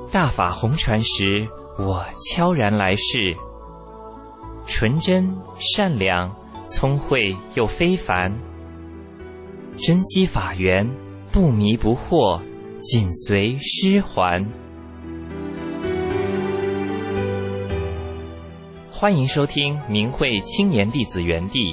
大法红传时，我悄然来世，纯真善良，聪慧又非凡，珍惜法缘，不迷不惑，紧随师还。欢迎收听明慧青年弟子园地。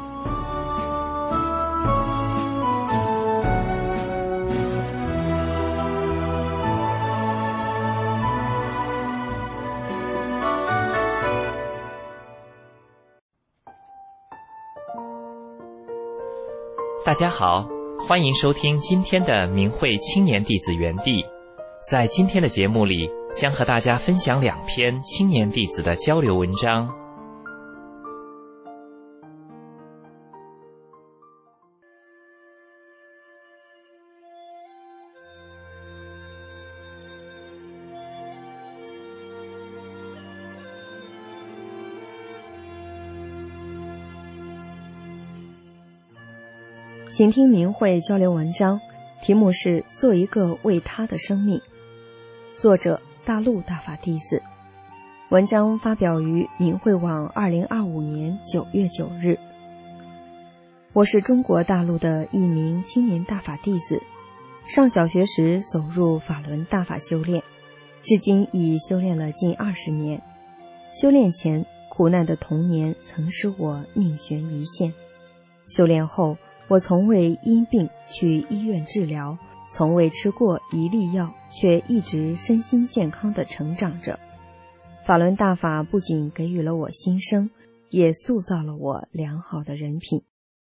大家好，欢迎收听今天的明慧青年弟子园地。在今天的节目里，将和大家分享2篇青年弟子的交流文章。 请听明慧交流文章，题目是做一个为他的生命，作者大陆大法弟子。文章发表于明慧网2025年9月9日。我是中国大陆的一名青年大法弟子，上小学时走入法轮大法修炼，至今已修炼了近20年。修炼前，苦难的童年曾使我命悬一线，修炼后我从未因病去医院治疗，从未吃过一粒药，却一直身心健康地成长着。法轮大法不仅给予了我新生，也塑造了我良好的人品。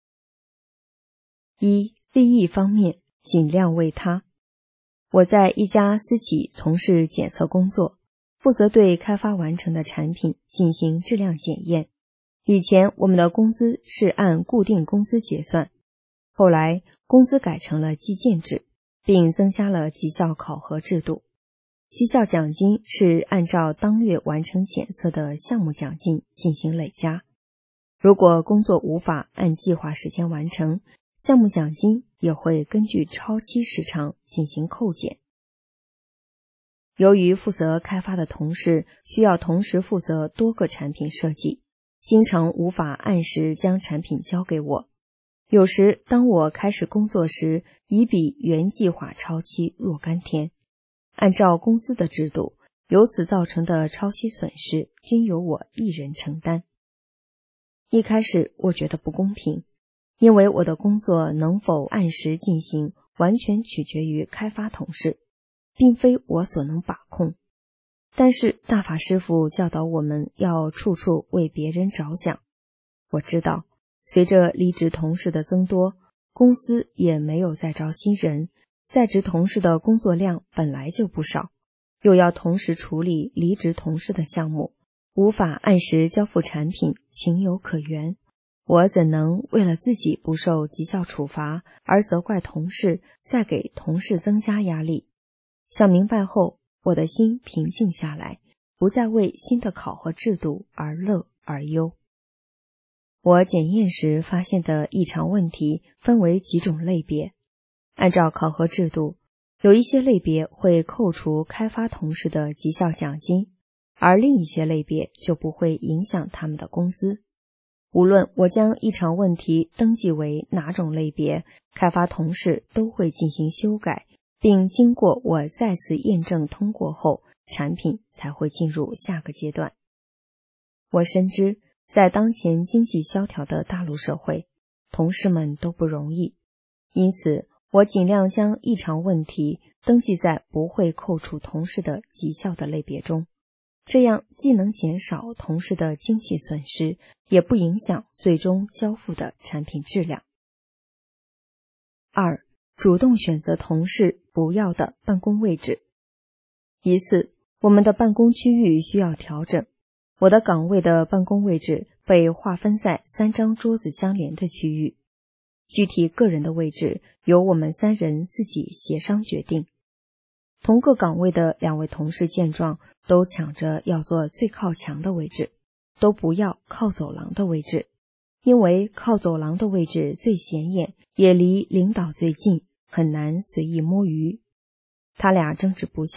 一、利益方面，尽量为他。我在一家私企从事检测工作，负责对开发完成的产品进行质量检验。以前我们的工资是按固定工资结算，后来工资改成了计件制，并增加了绩效考核制度。绩效奖金是按照当月完成检测的项目奖金进行累加，如果工作无法按计划时间完成，项目奖金也会根据超期时长进行扣减。由于负责开发的同事需要同时负责多个产品设计，经常无法按时将产品交给我。有时当我开始工作时，已比原计划超期若干天。按照公司的制度，由此造成的超期损失均由我一人承担。一开始我觉得不公平，因为我的工作能否按时进行，完全取决于开发同事，并非我所能把控。但是大法师父教导我们要处处为别人着想。我知道随着离职同事的增多，公司也没有再招新人，在职同事的工作量本来就不少，又要同时处理离职同事的项目，无法按时交付产品，情有可原。我怎能为了自己不受绩效处罚而责怪同事，再给同事增加压力？想明白后，我的心平静下来，不再为新的考核制度而乐而忧。我检验时发现的异常问题分为几种类别。按照考核制度，有一些类别会扣除开发同事的绩效奖金，而另一些类别就不会影响他们的工资。无论我将异常问题登记为哪种类别，开发同事都会进行修改，并经过我再次验证通过后，产品才会进入下个阶段。我深知在当前经济萧条的大陆社会，同事们都不容易，因此我尽量将异常问题登记在不会扣除同事的绩效的类别中，这样既能减少同事的经济损失，也不影响最终交付的产品质量。2. 主动选择同事不要的办公位置。一次，我们的办公区域需要调整，我的岗位的办公位置被划分在3张桌子相连的区域，具体个人的位置由我们3人自己协商决定。同个岗位的2位同事见状，都抢着要坐最靠墙的位置，都不要靠走廊的位置，因为靠走廊的位置最显眼，也离领导最近，很难随意摸鱼。他俩争执不下，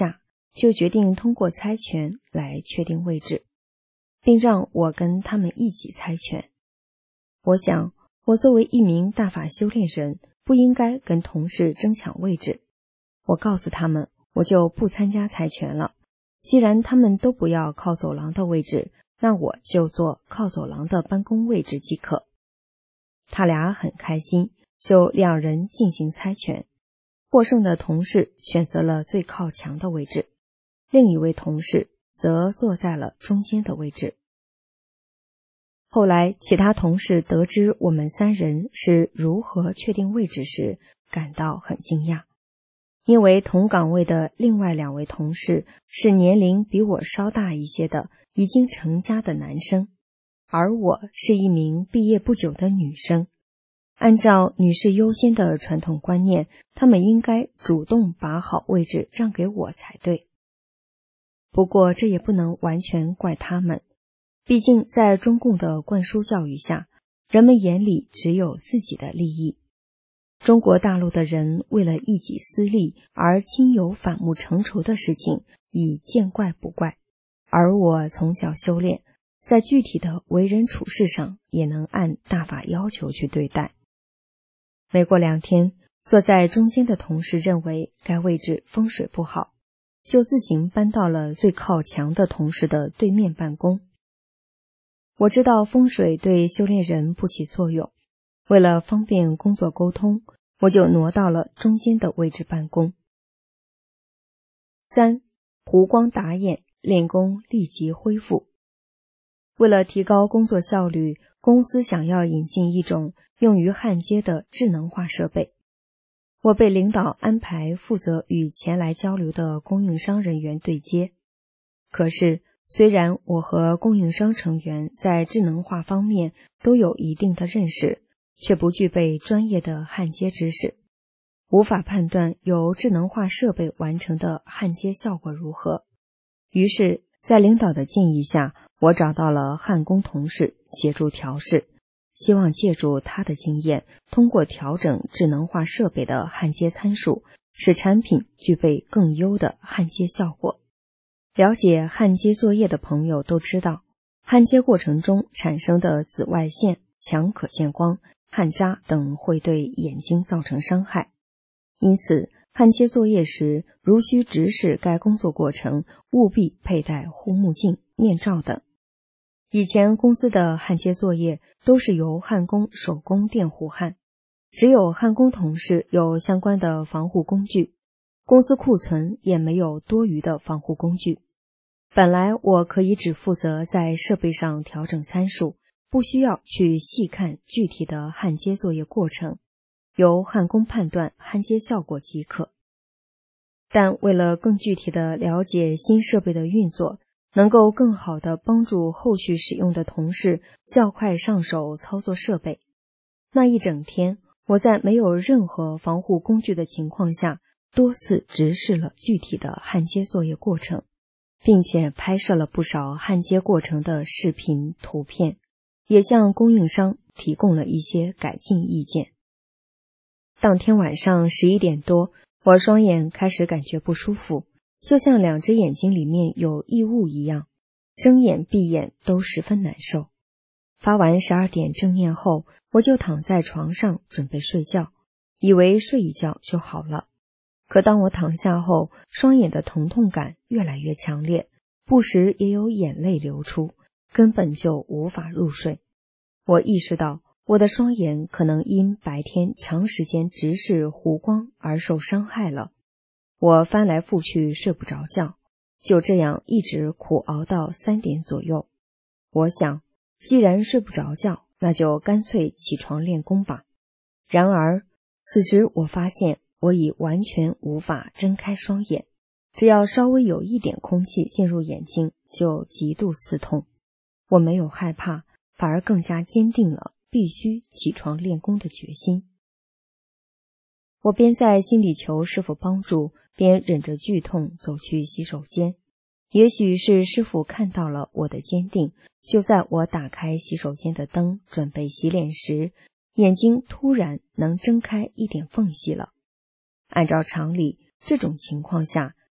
就决定通过猜拳来确定位置，并让我跟他们一起猜拳。我想，我作为一名大法修炼人，不应该跟同事争抢位置。我告诉他们，我就不参加猜拳了。既然他们都不要靠走廊的位置，那我就坐靠走廊的办公位置即可。他俩很开心，就两人进行猜拳。获胜的同事选择了最靠墙的位置，另一位同事则坐在了中间的位置。后来其他同事得知我们三人是如何确定位置时，感到很惊讶，因为同岗位的另外两位同事是年龄比我稍大一些的已经成家的男生，而我是一名毕业不久的女生。按照女士优先的传统观念，他们应该主动把好位置让给我才对。不过这也不能完全怪他们，毕竟在中共的灌输教育下，人们眼里只有自己的利益。中国大陆的人为了一己私利而亲友反目成仇的事情已见怪不怪，而我从小修炼，在具体的为人处事上也能按大法要求去对待。没过2天，坐在中间的同事认为该位置风水不好，就自行搬到了最靠墙的同事的对面办公。我知道风水对修炼人不起作用，为了方便工作沟通，我就挪到了中间的位置办公。3. 湖光打眼，练功立即恢复。为了提高工作效率，公司想要引进一种用于焊接的智能化设备。我被领导安排负责与前来交流的供应商人员对接。可是，虽然我和供应商成员在智能化方面都有一定的认识，却不具备专业的焊接知识，无法判断由智能化设备完成的焊接效果如何。于是，在领导的建议下，我找到了焊工同事协助调试，希望借助他的经验，通过调整智能化设备的焊接参数，使产品具备更优的焊接效果。了解焊接作业的朋友都知道，焊接过程中产生的紫外线、强可见光、焊渣等会对眼睛造成伤害。因此，焊接作业时如需直视该工作过程，务必佩戴护目镜、面罩等。以前公司的焊接作业都是由焊工手工电弧焊，只有焊工同事有相关的防护工具，公司库存也没有多余的防护工具。本来我可以只负责在设备上调整参数，不需要去细看具体的焊接作业过程，由焊工判断焊接效果即可。但为了更具体的了解新设备的运作，能够更好地帮助后续使用的同事较快上手操作设备，那一整天，我在没有任何防护工具的情况下，多次直视了具体的焊接作业过程，并且拍摄了不少焊接过程的视频、图片，也向供应商提供了一些改进意见。当天晚上11点多，我双眼开始感觉不舒服，就像2只眼睛里面有异物一样，睁眼闭眼都十分难受。发完12点正念后，我就躺在床上准备睡觉，以为睡一觉就好了。可当我躺下后，双眼的疼痛感越来越强烈，不时也有眼泪流出，根本就无法入睡。我意识到我的双眼可能因白天长时间直视湖光而受伤害了。我翻来覆去睡不着觉，就这样一直苦熬到3点左右。我想，既然睡不着觉，那就干脆起床练功吧。然而，此时我发现我已完全无法睁开双眼，只要稍微有一点空气进入眼睛，就极度刺痛。我没有害怕，反而更加坚定了必须起床练功的决心。我边在心里求师傅帮助，边忍着剧痛走去洗手间。也许是师傅看到了我的坚定，就在我打开洗手间的灯准备洗脸时，眼睛突然能睁开一点缝隙了。按照常理，这种情况下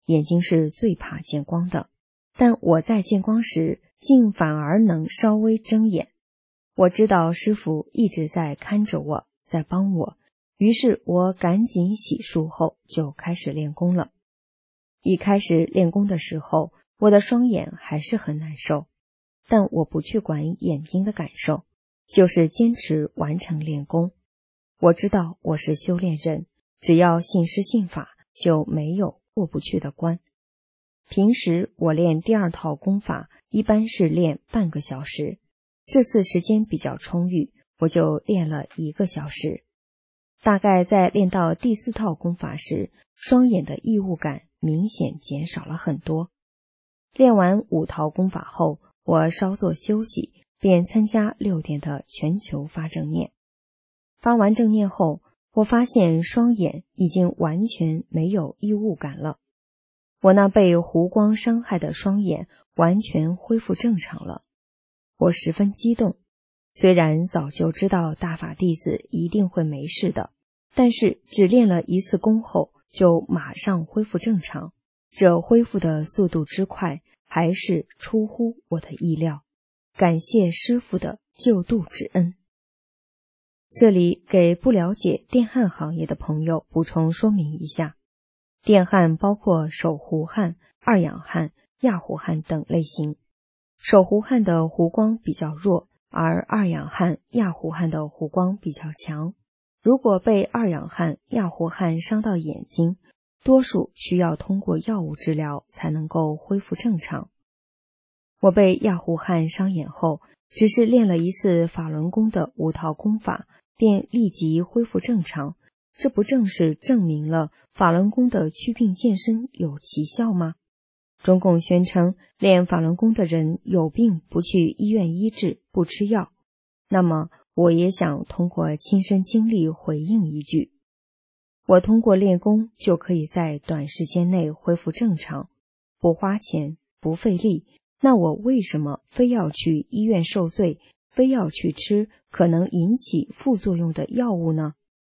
眼睛是最怕见光的，但我在见光时竟反而能稍微睁眼。我知道师父一直在看着我，在帮我，于是我赶紧洗漱后就开始练功了。一开始练功的时候，我的双眼还是很难受，但我不去管眼睛的感受，就是坚持完成练功。我知道我是修炼人，只要信师信法，就没有过不去的关。平时我练第二套功法一般是练半个小时，这次时间比较充裕，我就练了1个小时。大概在练到第4套功法时，双眼的异物感明显减少了很多。练完5套功法后，我稍作休息，便参加6点的全球发正念。发完正念后，我发现双眼已经完全没有异物感了。我那被湖光伤害的双眼完全恢复正常了。我十分激动，虽然早就知道大法弟子一定会没事的，但是只练了1次功后就马上恢复正常，这恢复的速度之快还是出乎我的意料，感谢师父的救度之恩。这里给不了解电焊行业的朋友补充说明一下，电焊包括手弧焊、二氧焊、氩弧焊等类型。手弧焊的弧光比较弱，而二氧焊、氩弧焊的弧光比较强。如果被二氧焊、氩弧焊伤到眼睛，多数需要通过药物治疗才能够恢复正常。我被氩弧焊伤眼后，只是练了1次法轮功的5套功法，便立即恢复正常，这不正是证明了法轮功的祛病健身有奇效吗？中共宣称练法轮功的人有病不去医院医治，不吃药。那么我也想通过亲身经历回应一句，我通过练功就可以在短时间内恢复正常，不花钱不费力，那我为什么非要去医院受罪，非要去吃可能引起副作用的药物呢？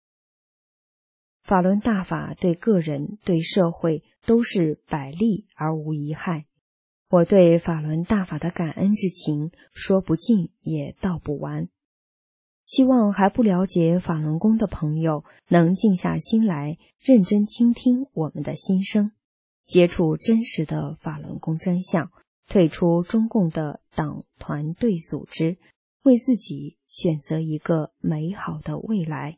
法轮大法对个人对社会都是百利而无一害，我对法轮大法的感恩之情说不尽也道不完。希望还不了解法轮功的朋友能静下心来，认真倾听我们的心声，接触真实的法轮功真相，退出中共的党团队组织，为自己选择一个美好的未来。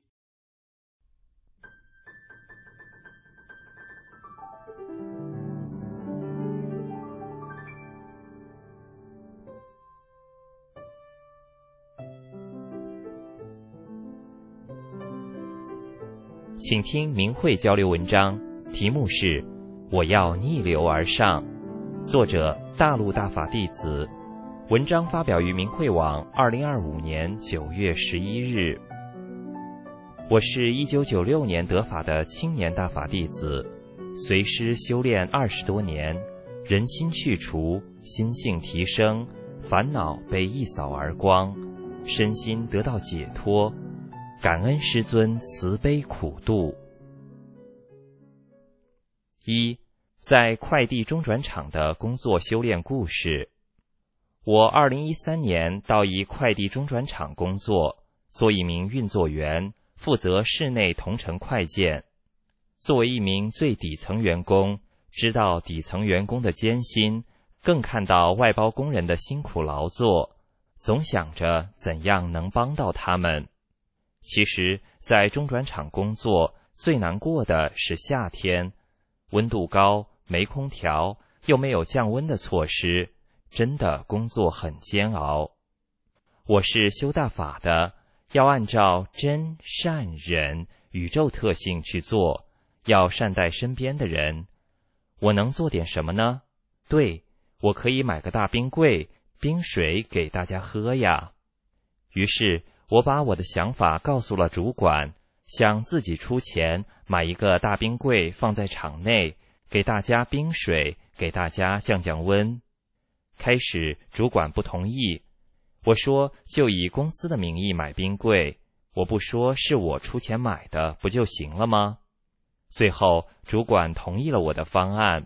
请听明慧交流文章，题目是我要逆流而上，作者大陆大法弟子，文章发表于明慧网2025年9月11日。我是1996年得法的青年大法弟子，随师修炼20多年，人心去除，心性提升，烦恼被一扫而光，身心得到解脱，感恩师尊慈悲苦度。1. 在快递中转厂的工作修炼故事。我2013年到一快递中转厂工作，做一名运作员，负责室内同城快件。作为一名最底层员工，知道底层员工的艰辛，更看到外包工人的辛苦劳作，总想着怎样能帮到他们。其实，在中转厂工作最难过的是夏天，温度高，没空调，又没有降温的措施，真的工作很煎熬。我是修大法的，要按照真善忍宇宙特性去做，要善待身边的人。我能做点什么呢？对，我可以买个大冰柜，冰水给大家喝呀。于是我把我的想法告诉了主管，想自己出钱买一个大冰柜放在厂内，给大家冰水，给大家降降温。开始主管不同意，我说就以公司的名义买冰柜，我不说是我出钱买的，不就行了吗？最后主管同意了我的方案，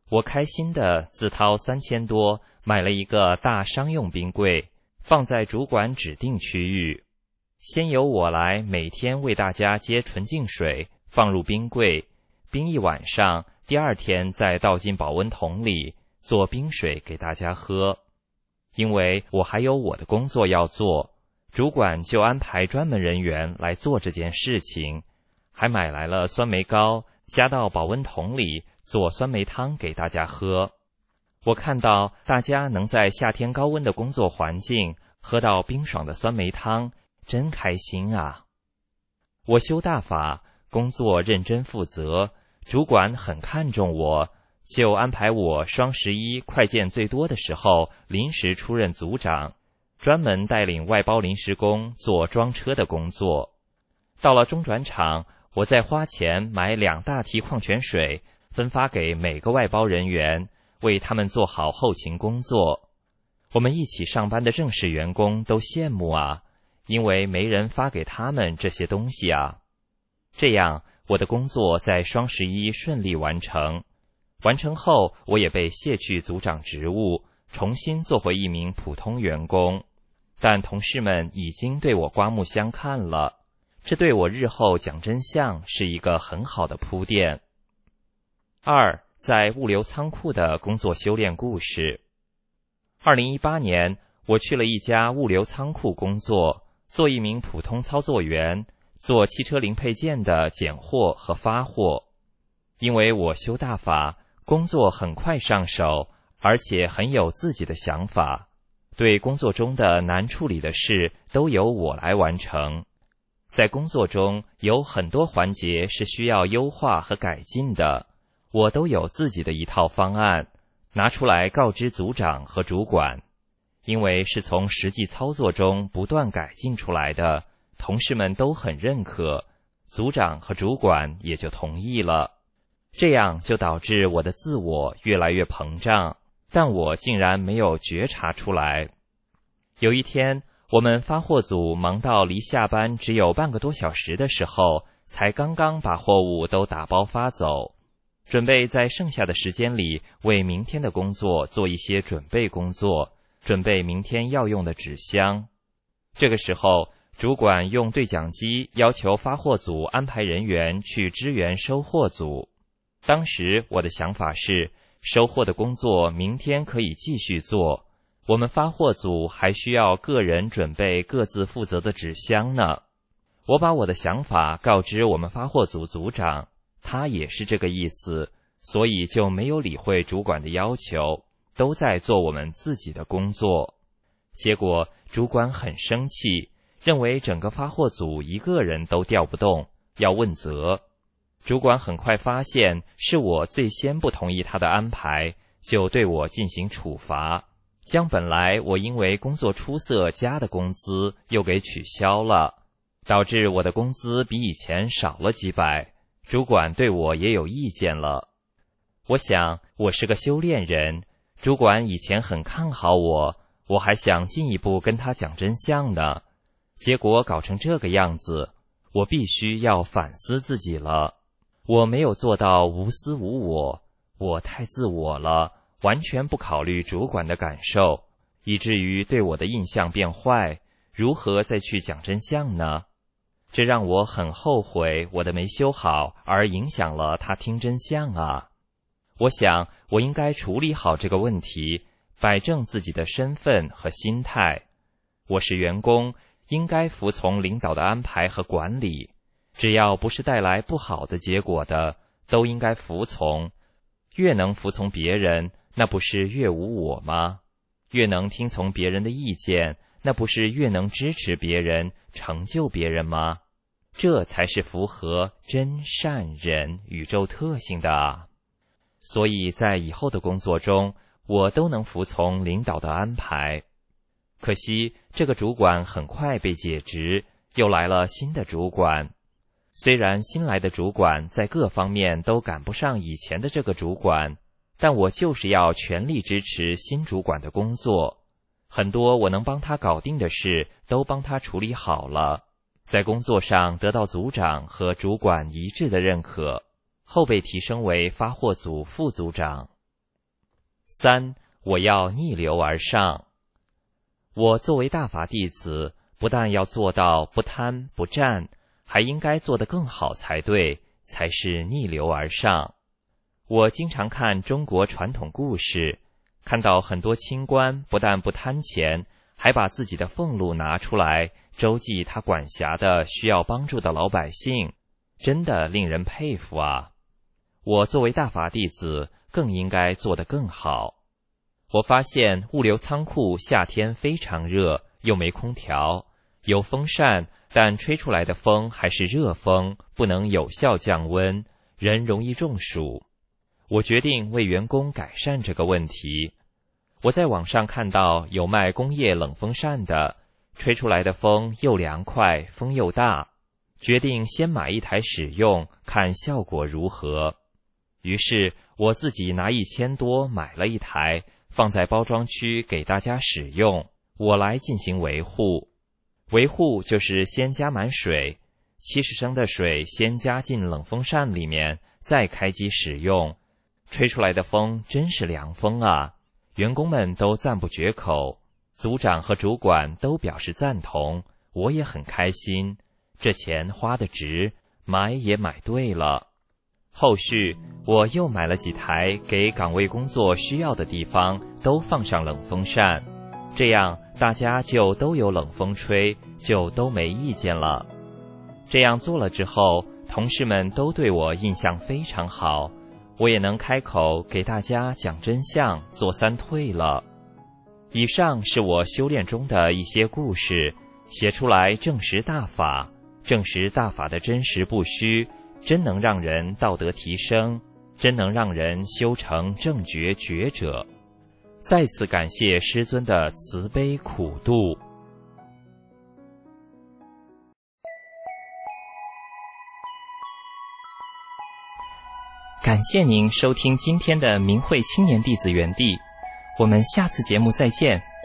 我开心地自掏3000多买了一个大商用冰柜，放在主管指定区域。先由我来每天为大家接纯净水，放入冰柜，冰一晚上，第二天再倒进保温桶里，做冰水给大家喝。因为我还有我的工作要做，主管就安排专门人员来做这件事情，还买来了酸梅膏，加到保温桶里做酸梅汤给大家喝。我看到大家能在夏天高温的工作环境喝到冰爽的酸梅汤，真开心啊！我修大法，工作认真负责，主管很看重我，就安排我双11快件最多的时候临时出任组长，专门带领外包临时工做装车的工作。到了中转场，我再花钱买2大提矿泉水，分发给每个外包人员，为他们做好后勤工作。我们一起上班的正式员工都羡慕啊，因为没人发给他们这些东西啊。这样，我的工作在双11顺利完成。完成后，我也被卸去组长职务，重新做回一名普通员工。但同事们已经对我刮目相看了，这对我日后讲真相是一个很好的铺垫。2，在物流仓库的工作修炼故事。2018年，我去了一家物流仓库工作，做一名普通操作员，做汽车零配件的拣货和发货。因为我修大法，工作很快上手，而且很有自己的想法，对工作中的难处理的事都由我来完成。在工作中有很多环节是需要优化和改进的，我都有自己的一套方案，拿出来告知组长和主管。因为是从实际操作中不断改进出来的，同事们都很认可，组长和主管也就同意了。这样就导致我的自我越来越膨胀，但我竟然没有觉察出来。有一天，我们发货组忙到离下班只有半个多小时的时候，才刚刚把货物都打包发走，准备在剩下的时间里为明天的工作做一些准备工作，准备明天要用的纸箱。这个时候，主管用对讲机要求发货组安排人员去支援收货组。当时我的想法是，收货的工作明天可以继续做，我们发货组还需要个人准备各自负责的纸箱呢。我把我的想法告知我们发货组组长，他也是这个意思，所以就没有理会主管的要求，都在做我们自己的工作。结果主管很生气，认为整个发货组一个人都调不动，要问责。主管很快发现是我最先不同意他的安排，就对我进行处罚，将本来我因为工作出色加的工资又给取消了，导致我的工资比以前少了几百。主管对我也有意见了。我想我是个修炼人，主管以前很看好我，我还想进一步跟他讲真相呢，结果搞成这个样子，我必须要反思自己了。我没有做到无私无我，我太自我了，完全不考虑主管的感受，以至于对我的印象变坏，如何再去讲真相呢？这让我很后悔我的没修好，而影响了他听真相啊。我想我应该处理好这个问题，摆正自己的身份和心态。我是员工，应该服从领导的安排和管理，只要不是带来不好的结果的，都应该服从。越能服从别人，那不是越无我吗？越能听从别人的意见，那不是越能支持别人，成就别人吗？这才是符合真善忍宇宙特性的啊！所以在以后的工作中，我都能服从领导的安排。可惜这个主管很快被解职，又来了新的主管。虽然新来的主管在各方面都赶不上以前的这个主管，但我就是要全力支持新主管的工作。很多我能帮他搞定的事都帮他处理好了，在工作上得到组长和主管一致的认可，后被提升为发货组副组长。 3. 我要逆流而上。我作为大法弟子，不但要做到不贪不占，还应该做得更好才对，才是逆流而上。我经常看中国传统故事，看到很多清官不但不贪钱，还把自己的俸禄拿出来周济他管辖的需要帮助的老百姓，真的令人佩服啊！我作为大法弟子，更应该做得更好。我发现物流仓库夏天非常热，又没空调，有风扇，但吹出来的风还是热风，不能有效降温，人容易中暑。我决定为员工改善这个问题。我在网上看到有卖工业冷风扇的，吹出来的风又凉快，风又大，决定先买一台使用，看效果如何。于是我自己拿1000多买了一台，放在包装区给大家使用，我来进行维护。维护就是先加满水，70升的水先加进冷风扇里面，再开机使用。吹出来的风真是凉风啊！员工们都赞不绝口，组长和主管都表示赞同，我也很开心。这钱花得值，买也买对了。后续我又买了几台，给岗位工作需要的地方都放上冷风扇，这样大家就都有冷风吹，就都没意见了。这样做了之后，同事们都对我印象非常好，我也能开口给大家讲真相，做3退了。以上是我修炼中的一些故事，写出来证实大法，证实大法的真实不虚，真能让人道德提升，真能让人修成正觉觉者。再次感谢师尊的慈悲苦度。感谢您收听今天的明慧青年弟子园地，我们下次节目再见。